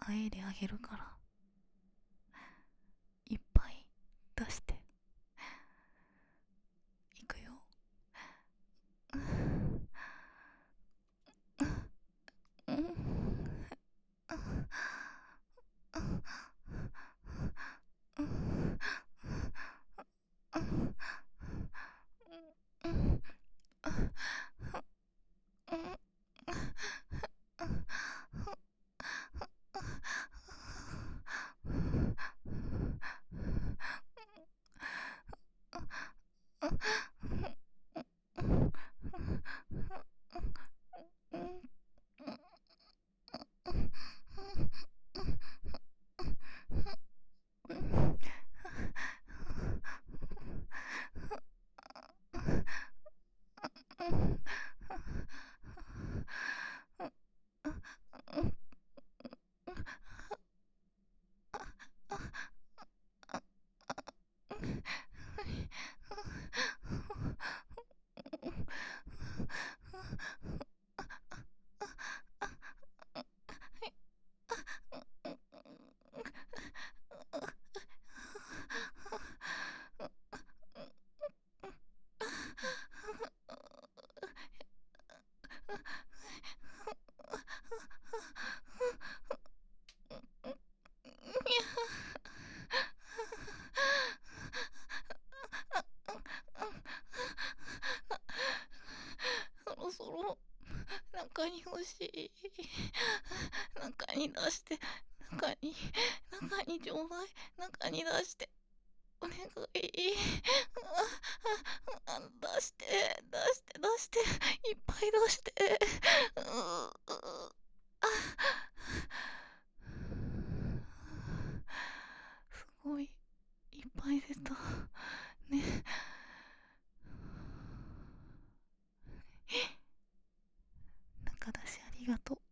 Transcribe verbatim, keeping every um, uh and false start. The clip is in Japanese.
仲ええであげるから、いっぱい出して。いくよ。そろそろ中に欲しい。中に出して、中に、中にちょうだい。中に出して。お願い。出して、出して、出して。いっぱい出して。ううすごい、いっぱい出た。ね。中出しありがとう。